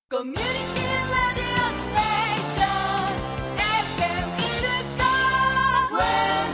コミュニティラディオステーション FM イルカウェ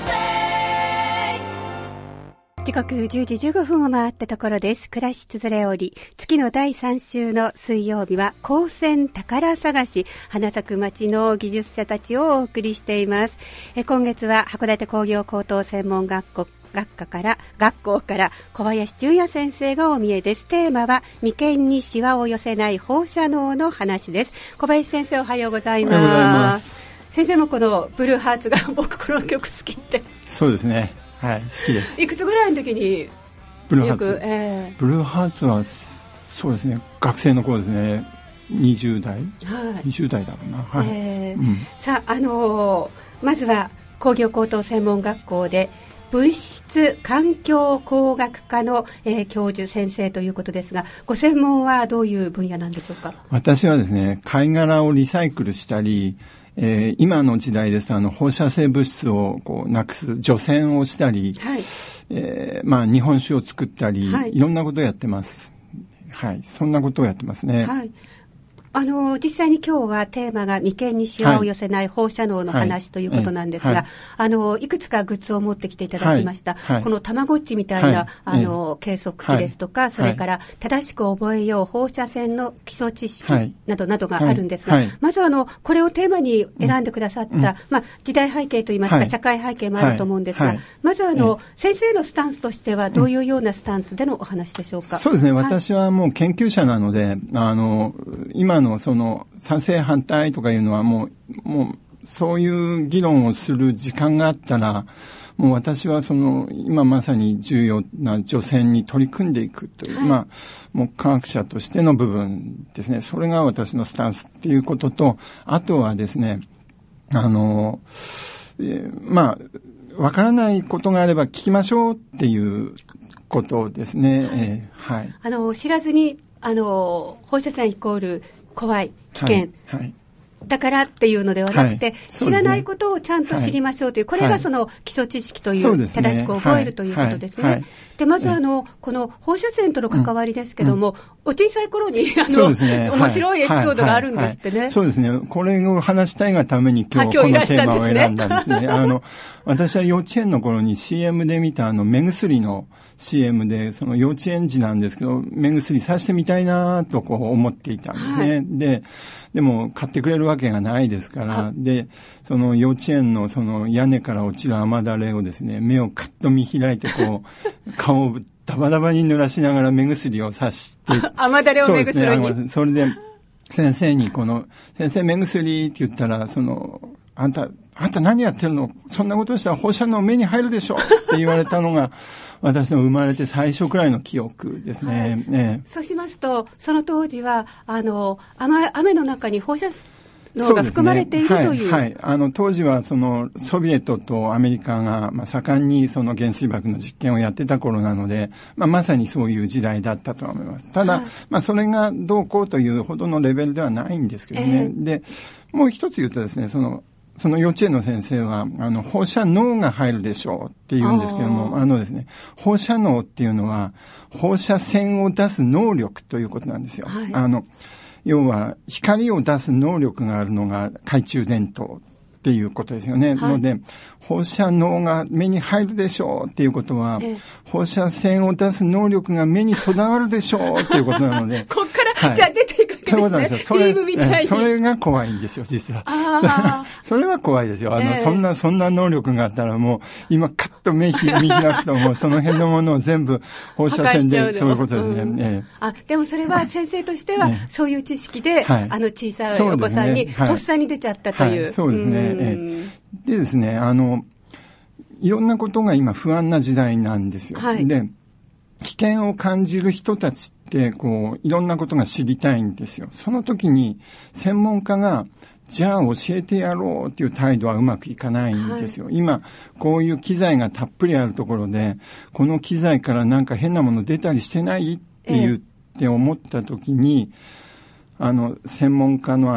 ンズデイ。時刻10時15分を回ったところです。暮らしつづれおり、月の第3週の水曜日は高専宝探し、花咲く町の技術者たちをお送りしています。今月は函館工業高等専門学校から小林純也先生がお見えです。テーマは眉間にシワを寄せない放射能の話です。小林先生、おはようございます。 おはようございます。 先生もこのブルーハーツが僕この曲好きって。 そうですね、はい、好きです。 いくつぐらいの時にブルーハーツ、ブルーハーツはそうですね、学生の頃ですね、20代、はい、20代だろうな、はい。 さあ、まずは工業高等専門学校で物質環境工学科の、教授先生ということですが、ご専門はどういう分野なんでしょうか？ 私はですね、貝殻をリサイクルしたり、今の時代ですと放射性物質をこうなくす除染をしたり、はい、日本酒を作ったり、はい、いろんなことをやってます。はい、そんなことをやってますね。はい、 実際に今日はテーマが眉間にシワを寄せない放射能の話ということなんですが、いくつかグッズを持ってきていただきました。このたまごっちみたいな、計測器ですとか、それから正しく覚えよう放射線の基礎知識などなどがあるんですが、まずこれをテーマに選んでくださった、時代背景といいますか、社会背景もあると思うんですが、まず先生のスタンスとしてはどういうようなスタンスでのお話でしょうか？ そうですね、私はもう研究者なので、今のその賛成反対とかいうのはもうそういう議論をする時間があったら、もう私は今まさに重要な除染に取り組んでいくという、もう科学者としての部分ですね。それが私のスタンスっていうことと、あとはですね、わからないことがあれば聞きましょうっていうことですね。はい。 知らずに放射線イコール怖い危険、だからっていうのではなくて、知らないことをちゃんと知りましょうという、これがその基礎知識という、正しく覚えるということですね。でまずこの放射線との関わりですけども、お小さい頃に面白いエピソードがあるんですってね。 そうですね、これを話したいがために今日このテーマを選んだんですね。私は幼稚園の頃に CM で見た目薬のCM で、その幼稚園児なんですけど、目薬さしてみたいなとこう思っていたんですね。でも買ってくれるわけがないですから、で、その幼稚園のその屋根から落ちる雨だれをですね、目をカッと見開いてこう、顔をダバダバに濡らしながら目薬をさして。 雨だれを目薬に。 そうですね、それで先生に先生目薬って言ったら、あんた何やってるの？そんなことしたら放射能目に入るでしょって言われたのが、私の生まれて最初くらいの記憶ですね。 そうしますと、その当時は、雨の中に放射能が含まれているという。 当時はソビエトとアメリカが、盛んにその原水爆の実験をやってた頃なので、まさにそういう時代だったと思います。ただ、それがどうこうというほどのレベルではないんですけどね。で、もう一つ言うとですね、その幼稚園の先生は、放射能が入るでしょうって言うんですけども、ですね、放射能っていうのは、放射線を出す能力ということなんですよ。要は、光を出す能力があるのが懐中電灯っていうことですよね。ので、放射能が目に入るでしょうっていうことは、放射線を出す能力が目に備わるでしょうっていうことなので、 こっから、じゃあ出ていくわけですね。そういうことなんですよ。ビームみたいに。 それが怖いんですよ、実は。それは怖いですよ。そんな能力があったらもう、今カッと目開くともう、その辺のものを全部放射線で、そういうことですね。 でもそれは先生としては、そういう知識で、小さいお子さんに、とっさに出ちゃったという。 そうですね。でですね、いろんなことが今不安な時代なんですよ。で、危険を感じる人たちって、いろんなことが知りたいんですよ。その時に、専門家が、じゃあ教えてやろうっていう態度はうまくいかないんですよ。今、こういう機材がたっぷりあるところで、この機材からなんか変なもの出たりしてないって思った時に、専門家の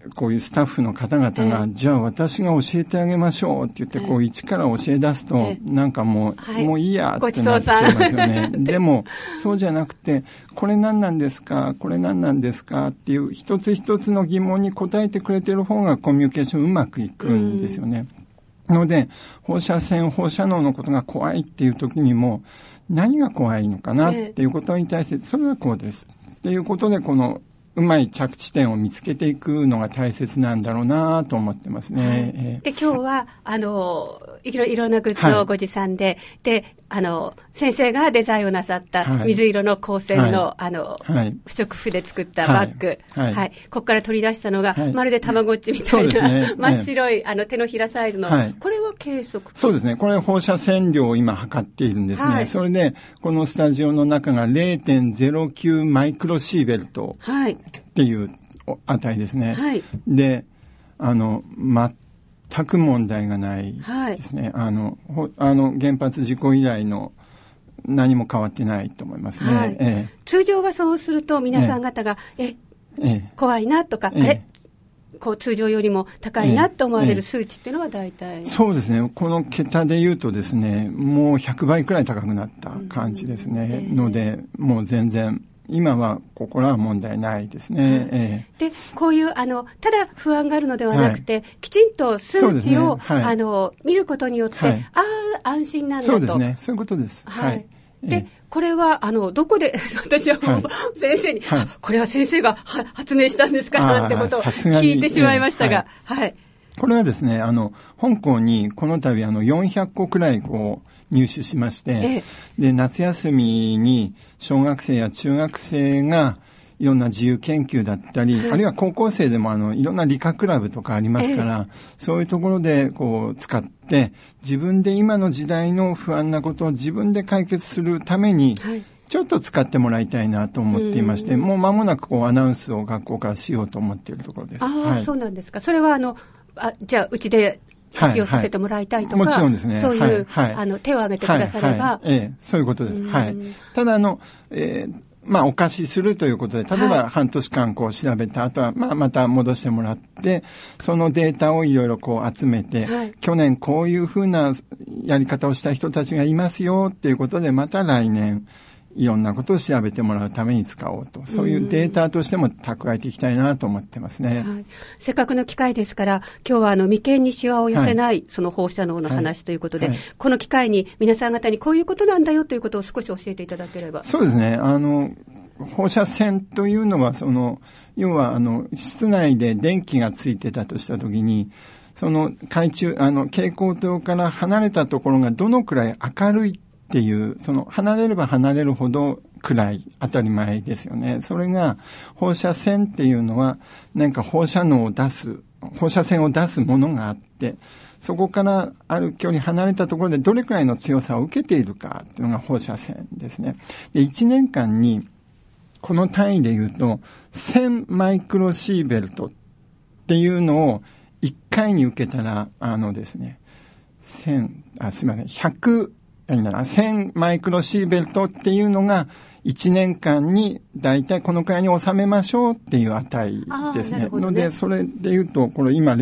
こういうスタッフの方々が、じゃあ私が教えてあげましょうって言って、こう一から教え出すと、なんかもういいやってなっちゃいますよね。でも、そうじゃなくて、これ何なんですか、これ何なんですかっていう一つ一つの疑問に答えてくれてる方がコミュニケーションうまくいくんですよね。ので、放射線、放射能のことが怖いっていう時にも、何が怖いのかなっていうことに対して、それはこうです。っていうことで、この、うまい着地点を見つけていくのが大切なんだろうなと思ってますね。 で、今日は、いろんなグッズをご持参で、で、先生がデザインをなさった水色の光線の、不織布で作ったバッグ。ここから取り出したのが、まるでたまごっちみたいな、真っ白い、手のひらサイズの、これは計測？ そうですね。これ放射線量を今測っているんですね。それで、このスタジオの中が 0.09 マイクロシーベルトっていう値ですね。で、全く問題がないですね。原発事故以来の何も変わってないと思いますね。 通常はそうすると皆さん方が、怖いなとか、こう通常よりも高いなと思われる数値っていうのは大体、 そうですね。この桁で言うとですね、もう100倍くらい高くなった感じですね。ので、もう全然、今はここらは問題ないですね。 で、こういうただ不安があるのではなくて、きちんと数値を、見ることによって、安心なんだと。 そうですね。そういうことです。 で、これはどこで私はもう先生に、これは先生が発明したんですかなんてことを聞いてしまいましたが、 これはですね、香港にこの度400個くらいこう入手しまして、で、夏休みに小学生や中学生がいろんな自由研究だったり、あるいは高校生でもいろんな理科クラブとかありますから、そういうところでこう使って、自分で今の時代の不安なことを自分で解決するために、ちょっと使ってもらいたいなと思っていまして、もう間もなくこうアナウンスを学校からしようと思っているところです。 そうなんですか。それはじゃあうちで発表させてもらいたいとか、 もちろんですね。 そういう、手を挙げてくだされば。 そういうことです。ただお貸しするということで、例えば半年間こう調べた後は、また戻してもらって、そのデータをいろいろこう集めて、去年こういうふうなやり方をした人たちがいますよっていうことで、また来年、いろんなことを調べてもらうために使おうと。そういうデータとしても蓄えていきたいなと思ってますね。 せっかくの機会ですから、今日は眉間にシワを寄せない、その放射能の話ということで、この機会に皆さん方にこういうことなんだよということを少し教えていただければ。 そうですね。放射線というのは、要は室内で電気がついてたとしたときに、その海中、蛍光灯から離れたところがどのくらい明るいっていう、離れれば離れるほど暗い、当たり前ですよね。それが、放射線っていうのは、なんか放射線を出すものがあって、そこからある距離離れたところでどれくらいの強さを受けているかっていうのが放射線ですね。で、1年間に、この単位で言うと、1000マイクロシーベルトっていうのを1回に受けたら、ですね、1000マイクロシーベルトっていうのが1年間にだいたいこのくらいに収めましょうっていう値ですね。ので、それで言うと、これ今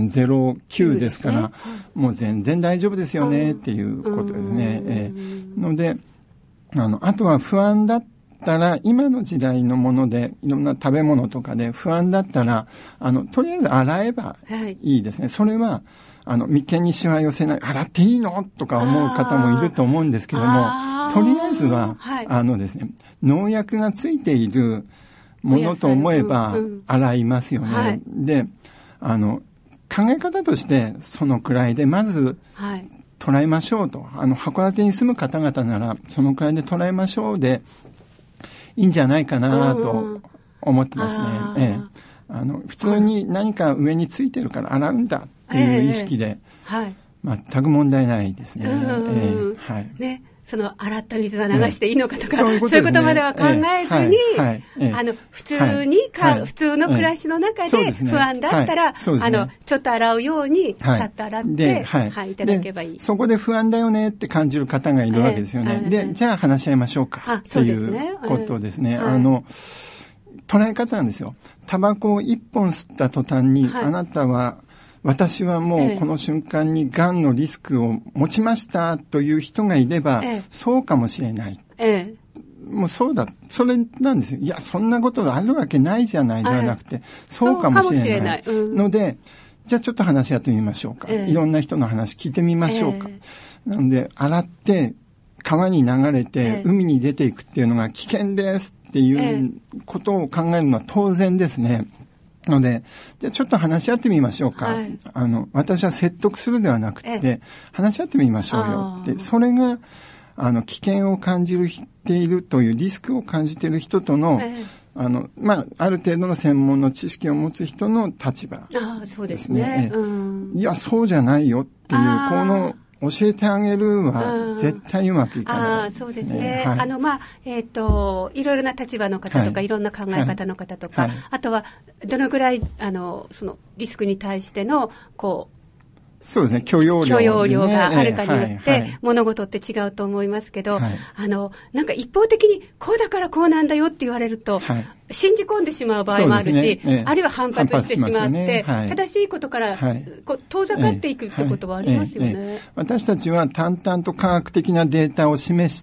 0.09 ですから、もう全然大丈夫ですよねっていうことですね。ので、あとは不安だったら、今の時代のもので、いろんな食べ物とかで不安だったら、とりあえず洗えばいいですね。それは、眉間にシワ寄せない、洗っていいのとか思う方もいると思うんですけども、とりあえずは、ですね、農薬がついているものと思えば洗いますよね。で、考え方として、そのくらいで、まず、捉えましょうと。函館に住む方々なら、そのくらいで捉えましょうで、いいんじゃないかなと思ってますね。普通に何か上についてるから洗うんだっていう意識で、全く問題ないですね。 ね、洗った水は流していいのかとか、そういうことまでは考えずに、普通の暮らしの中で不安だったら、ちょっと洗うように、さっと洗って、いただけばいい。 そこで不安だよねって感じる方がいるわけですよね。で、じゃあ話し合いましょうかっていうことですね。 捉え方なんですよ。タバコを1本吸った途端に、あなたは、私はもうこの瞬間にがんのリスクを持ちましたという人がいれば、そうかもしれない。もうそうだ。それなんですよ。いや、そんなことがあるわけないじゃないではなくて、そうかもしれない。ので、じゃあちょっと話し合ってみましょうか。いろんな人の話聞いてみましょうか。なので、洗って、川に流れて、海に出ていくっていうのが危険ですっていうことを考えるのは当然ですね。ので、じゃあちょっと話し合ってみましょうか。私は説得するではなくて、話し合ってみましょうよって、それが、危険を感じているというリスクを感じている人との、ある程度の専門の知識を持つ人の立場ですね。 そうですね。 いや、そうじゃないよっていう、この、教えてあげるは絶対うまくいかないですね。 そうですね。いろいろな立場の方とか、いろんな考え方の方とか、あとは、どのぐらい、そのリスクに対しての、 そうですね、許容量があるかによって、物事って違うと思いますけど、なんか一方的に、こうだからこうなんだよって言われると、信じ込んでしまう場合もあるし、あるいは反発してしまって、正しいことから遠ざかっていくってことはありますよね。 私たちは淡々と科学的なデータを示して、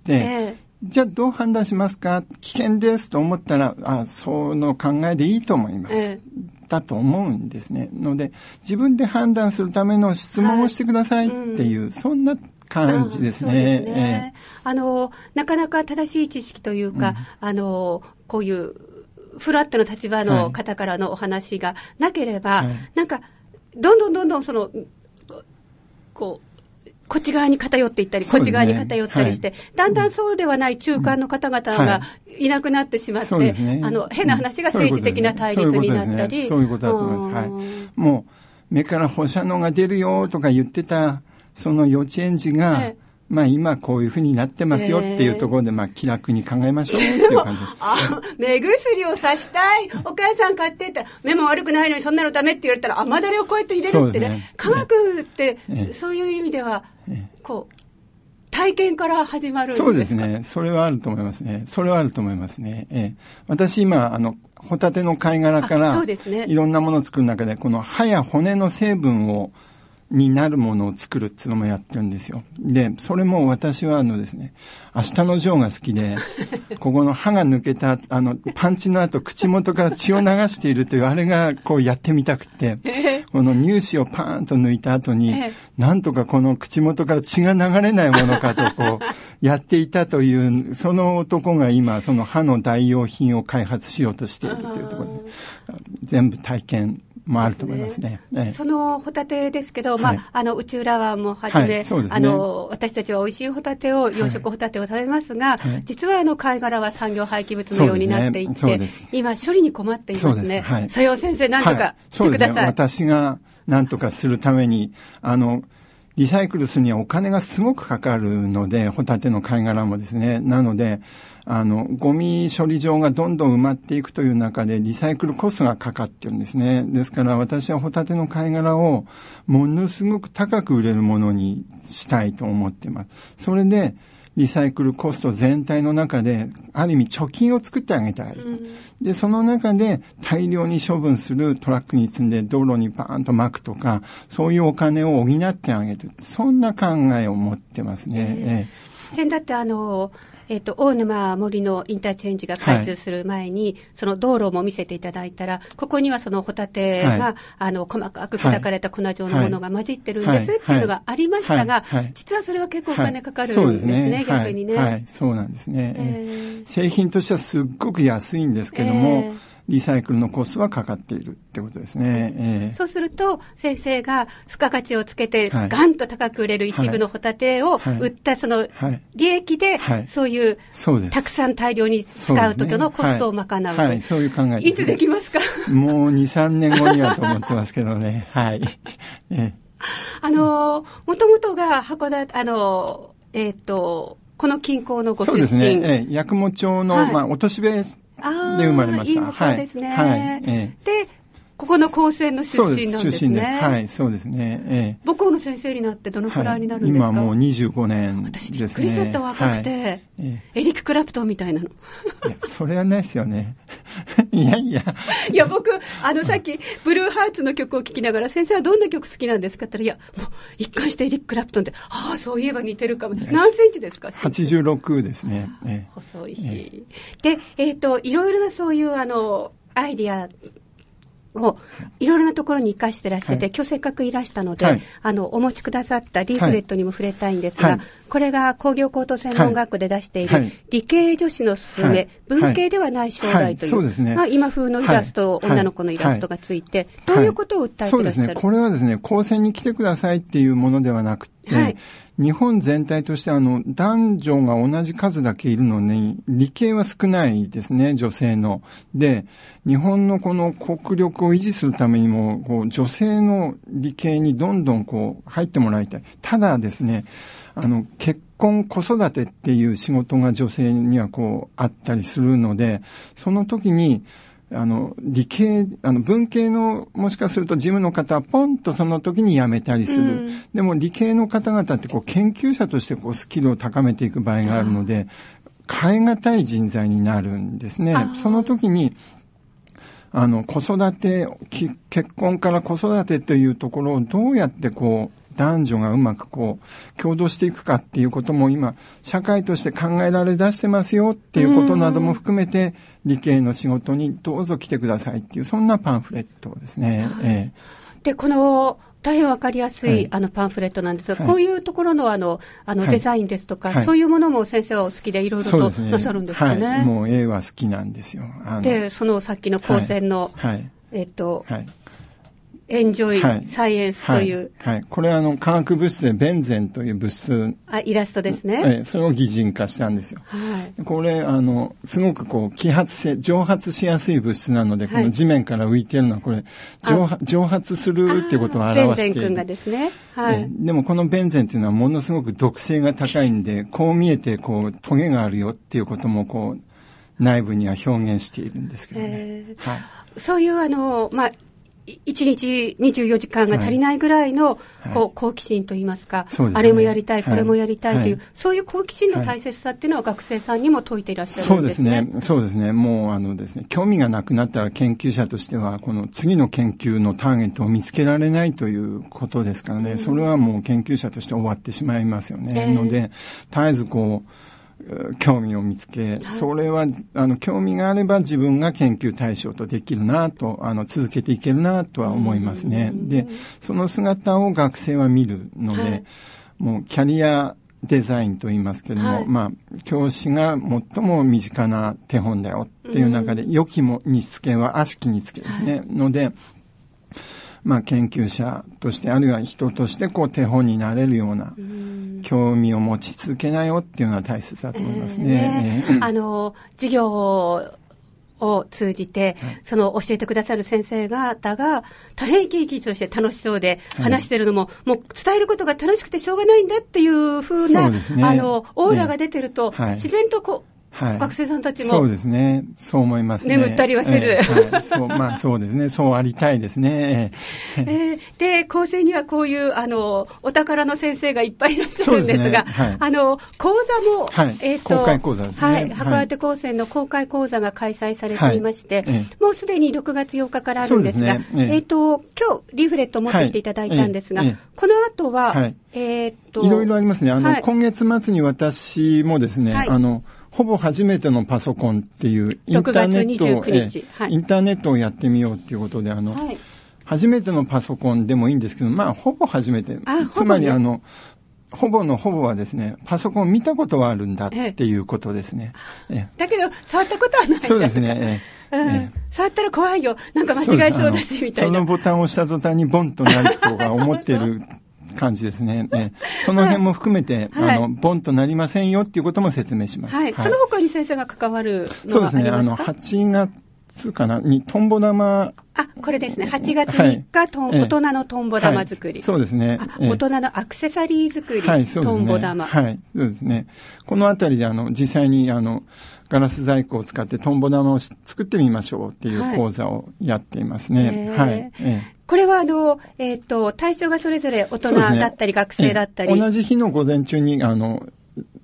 じゃあどう判断しますか？危険ですと思ったら、その考えでいいと思います。だと思うんですね。ので、自分で判断するための質問をしてくださいっていう、そんな感じですね。 そうですね。なかなか正しい知識というか、こういうフラットの立場の方からのお話がなければ、なんか、どんどんこっち側に偏っていったり、こっち側に偏ったりして、だんだんそうではない中間の方々がいなくなってしまって、変な話が政治的な対立になったり。 そういうことだと思います。もう、目から放射能が出るよとか言ってた、その幼稚園児が、今こういうふうになってますよっていうところで、気楽に考えましょうっていう感じ。 目薬をさしたい。お母さん買ってったら、目も悪くないのにそんなのダメって言われたら、甘だれをこうやって入れるってね。科学って、そういう意味では、体験から始まるんですか？ そうですね。それはあると思いますね。私今、ホタテの貝殻から、いろんなものを作る中で、この歯や骨の成分になるものを作るっていうのもやってるんですよ。で、それも私はですね、明日のジョーが好きで、ここの歯が抜けた、パンチの後、口元から血を流しているという、あれがやってみたくて、この乳歯をパーンと抜いた後に、なんとかこの口元から血が流れないものかと、やっていたという、その男が今、その歯の代用品を開発しようとしているというところで、全部体験、もあると思いますね。 そのホタテですけど、内浦湾もはじめ、私たちは美味しいホタテを、養殖ホタテを食べますが、実は貝殻は産業廃棄物のようになっていって、今処理に困っていますね。佐用先生、なんとかしてください。 私がなんとかするために、リサイクルするにはお金がすごくかかるので、ホタテの貝殻もですね。なので、ゴミ処理場がどんどん埋まっていくという中で、リサイクルコストがかかってるんですね。ですから私はホタテの貝殻をものすごく高く売れるものにしたいと思っています。それで、リサイクルコスト全体の中で、ある意味貯金を作ってあげたい。で、その中で大量に処分するトラックに積んで道路にバーンと撒くとか、そういうお金を補ってあげる。そんな考えを持ってますね。 先だって大沼森のインターチェンジが開通する前に、その道路も見せていただいたら、ここにはそのホタテが、細かく砕かれた粉状のものが混じってるんですっていうのがありましたが、実はそれは結構お金かかるんですね、逆にね。 そうなんですね。製品としてはすっごく安いんですけども、リサイクルのコストはかかっているってことですね。 そうすると、先生が付加価値をつけて、ガンと高く売れる一部のホタテを売ったその利益で、そういう、たくさん大量に使う時のコストを賄う。 そういう考えです。 いつできますか？ もう2、3年後にはと思ってますけどね。 もともとが函館、この近郊のご出身。 そうですね。八雲町の、落とし部で生まれました。 いいことですね。で、ここの高専の出身なんですね。出身です。そうですね。母校の先生になってどのくらいになるんですか？ 今もう25年ですね。 私びっくりしちゃった若くて、エリック・クラプトンみたいなの。 いや、それはないですよね。 いやいや。 いや、僕、さっき、ブルーハーツの曲を聴きながら、先生はどんな曲好きなんですかって言ったら、いや、もう、一貫してエリック・クラプトンで、そういえば似てるかも。何センチですか ？86ですね。 細いし。で、いろいろなそういう、アイディアをいろいろなところに生かしてらしてて、今日せっかくいらしたので、お持ちくださったリーフレットにも触れたいんですが、これが工業高等専門学校で出している理系女子のすすめ、文系ではない将来という、今風のイラスト、女の子のイラストがついて、どういうことを訴えてらっしゃる？ そうですね。これはですね、高専に来てくださいっていうものではなくて、日本全体として男女が同じ数だけいるのに、理系は少ないですね、女性の。で、日本のこの国力を維持するためにも、女性の理系にどんどん入ってもらいたい。ただですね、結婚、子育てっていう仕事が女性にはあったりするので、その時に、理系、文系の、もしかすると事務の方はポンとその時に辞めたりする。でも理系の方々って研究者としてスキルを高めていく場合があるので、変え難い人材になるんですね。その時に、子育て、結婚から子育てというところをどうやって男女がうまく共同していくかっていうことも今、社会として考えられ出してますよっていうことなども含めて、理系の仕事にどうぞ来てくださいっていう、そんなパンフレットですね。 で、この、大変わかりやすい、パンフレットなんですが、こういうところのデザインですとか、そういうものも先生はお好きでいろいろとなさるんですかね。 もう絵は好きなんですよ。 で、そのさっきの高専の、エンジョイサイエンスという。 これ化学物質でベンゼンという物質。 イラストですね。 それを擬人化したんですよ。これ、すごく蒸発しやすい物質なので、この地面から浮いてるのは、これ、蒸発するっていうことを表している。 ベンゼン君がですね。 でもこのベンゼンっていうのはものすごく毒性が高いんで、こう見えて、トゲがあるよっていうことも、内部には表現しているんですけどね。 そういう1日24時間が足りないぐらいの好奇心といいますか、あれもやりたい、これもやりたいという、そういう好奇心の大切さっていうのは学生さんにも説いていらっしゃるんですね。 そうですね。もうですね、興味がなくなったら研究者としては、この次の研究のターゲットを見つけられないということですからね、それはもう研究者として終わってしまいますよね。ので、絶えず興味を見つけ、それは、興味があれば自分が研究対象とできるなと、続けていけるなとは思いますね。で、その姿を学生は見るので、もうキャリアデザインと言いますけれども、教師が最も身近な手本だよっていう中で、良き煮付けは悪しき煮付けですね。ので、研究者として、あるいは人として手本になれるような、興味を持ち続けなよっていうのは大切だと思いますね。 授業を通じて、教えてくださる先生方が大変生き生きとして楽しそうで話してるのも、もう伝えることが楽しくてしょうがないんだっていう風な、オーラが出てると、自然と学生さんたちも。 そうですね。そう思いますね。 眠ったりはせず。 そうですね。そうありたいですね。 で、高専にはこういう、お宝の先生がいっぱいいらっしゃるんですが、講座も、 公開講座ですね。 函館高専の公開講座が開催されていまして、もうすでに6月8日からあるんですが、今日、リーフレットを持ってきていただいたんですが、この後は、 いろいろありますね。今月末に私もですね、ほぼ初めてのパソコンっていうインターネットをやってみようっていうことで、初めてのパソコンでもいいんですけど、ほぼ初めて。つまりほぼのほぼはですね、パソコン見たことはあるんだっていうことですね。 だけど、触ったことはない。 そうですね。 触ったら怖いよ。なんか間違いそうだし、みたいな。 そのボタンを押した途端にボンとなるとか思ってる感じですね。その辺も含めて、ボンとなりませんよっていうことも説明します。 その他に先生が関わるのはありますか？ そうですね。8月かなに、トンボ玉。 これですね。8月3日、大人のトンボ玉作り。 そうですね。 大人のアクセサリー作り。トンボ玉。 そうですね。このあたりで、実際に、ガラス細工を使ってトンボ玉を作ってみましょうっていう講座をやっていますね。 これは対象がそれぞれ大人だったり学生だったり。 同じ日の午前中に、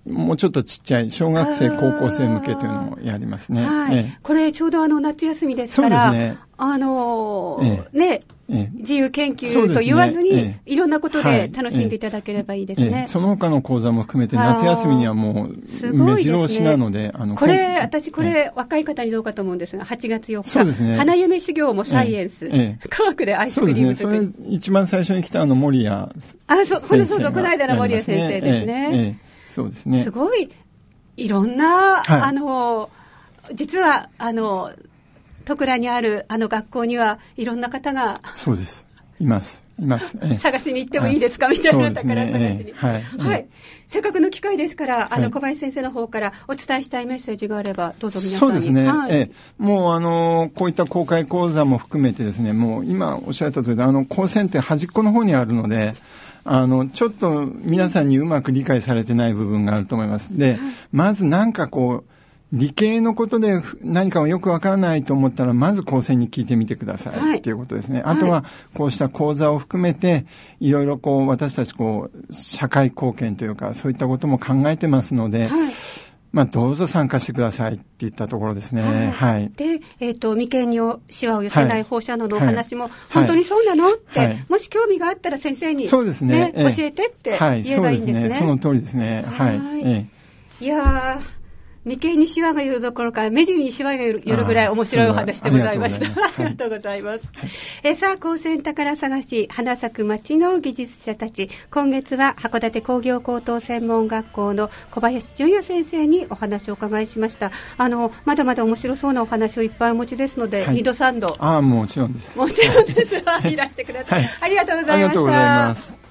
もうちょっとちっちゃい小学生高校生向けというのもやりますね。 はい。これちょうど夏休みですから、そうですね。自由研究と言わずに、いろんなことで楽しんでいただければいいですね。 その他の講座も含めて夏休みにはもう目白押しなので、 私若い方にどうかと思うんですが、8月4日。 そうですね。 花夢修行もサイエンス。科学でアイスクリーム作り。 そうですね。それ一番最初に来た守谷先生が。 この間の守谷先生ですね。 そうですね。 すごい、いろんな、実は、戸倉にある学校にはいろんな方が。 そうです。います。 探しに行ってもいいですかみたいな宝探しに。はい。せっかくの機会ですから、小林先生の方からお伝えしたいメッセージがあれば、どうぞ皆さんに。 そうですね。もうこういった公開講座も含めてですね、もう今おっしゃった通りで、高専って端っこの方にあるので、ちょっと皆さんにうまく理解されてない部分があると思います。で、まず理系のことで何かよくわからないと思ったら、まず高専に聞いてみてくださいっていうことですね。あとは、こうした講座を含めて、いろいろ私たち社会貢献というか、そういったことも考えてますので、どうぞ参加してくださいっていったところですね。はい。 で、眉間にシワを寄せない放射能のお話も、本当にそうなのって、もし興味があったら先生に、 そうですね。 教えてって言えばいいんですね。 その通りですね。はい。 いやー、眉間にシワが寄るどころか、目尻にシワが寄るぐらい面白いお話でございました。ありがとうございます。さあ、高専宝探し、花咲く町の技術者たち。今月は函館工業高等専門学校の小林純也先生にお話をお伺いしました。まだまだ面白そうなお話をいっぱいお持ちですので、2度3度。 もちろんです。 もちろんです。いらしてください。ありがとうございました。 ありがとうございます。